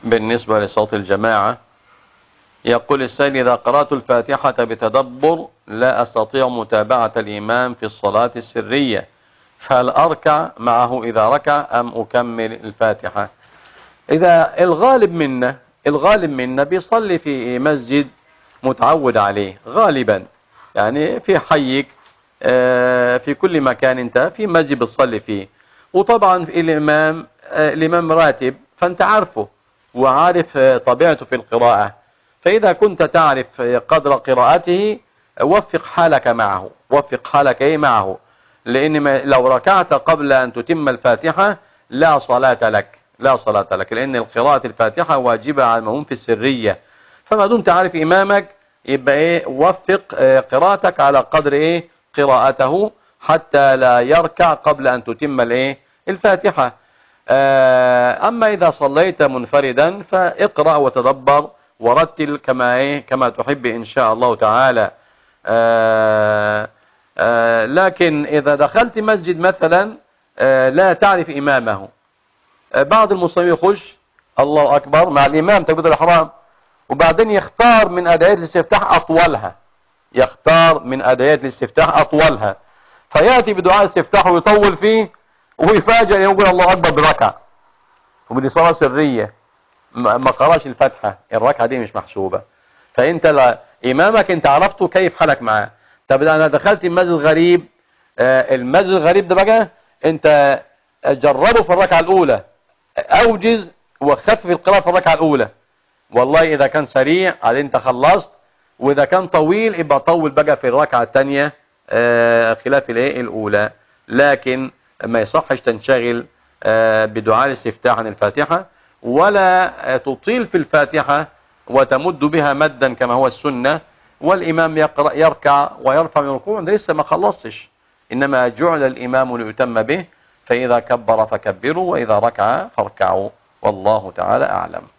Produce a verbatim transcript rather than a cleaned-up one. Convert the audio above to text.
بالنسبة لصوت الجماعة. يقول السائل: إذا قرأت الفاتحة بتدبر لا أستطيع متابعة الإمام في الصلاة السرية، فهل أركع معه إذا ركع أم أكمل الفاتحة؟ إذا الغالب منا الغالب منا بيصلي في مسجد متعود عليه غالبا، يعني في حيك في كل مكان انت في مسجد بتصلي فيه، وطبعا الإمام الإمام راتب فأنت عارفه وعارف طبيعته في القراءة، فإذا كنت تعرف قدر قراءته وفق حالك معه وفق حالك ايه معه، لأن لو ركعت قبل أن تتم الفاتحة لا صلاة لك لا صلاة لك لأن قراءة الفاتحة واجبة على المأموم في السرية. فما دمت عارف إمامك يبقى ايه وفق قراءتك على قدر ايه قراءته حتى لا يركع قبل أن تتم الايه الفاتحة. أما إذا صليت منفردا فاقرأ وتدبر ورتل كما ايه كما تحب إن شاء الله تعالى. آآ آآ لكن إذا دخلت مسجد مثلا لا تعرف إمامه، بعض المصلين يخش الله أكبر مع الإمام تكبيرة الإحرام وبعدين يختار من أدعية الاستفتاح أطولها يختار من أدعية الاستفتاح أطولها فيأتي بدعاء الاستفتاح ويطول فيه ويفاجئ يقول الله أكبر بركع، ودي صلاة سرية ما قراش الفاتحة، الركعة دي مش محسوبة. فأنت لا إمامك أنت عرفته كيف حالك معاه. طب أنا دخلت المسجد الغريب، آه المسجد الغريب ده بقى أنت جربه في الركعة الأولى، أوجز وخفف القراءة في الركعة الأولى، والله إذا كان سريع على أنت خلصت، وإذا كان طويل يبقى طول بقى في الركعة الثانية آه خلاف الايه الأولى. لكن ما يصحش تنشغل آه بدعاء الاستفتاح عن الفاتحة، ولا آه تطيل في الفاتحة وتمد بها مدا كما هو السنة، والإمام يقرأ يركع ويرفع من الركوع لسه ما خلصش، إنما جعل الإمام ليتم به، فإذا كبر فكبروا وإذا ركع فاركعوا، والله تعالى أعلم.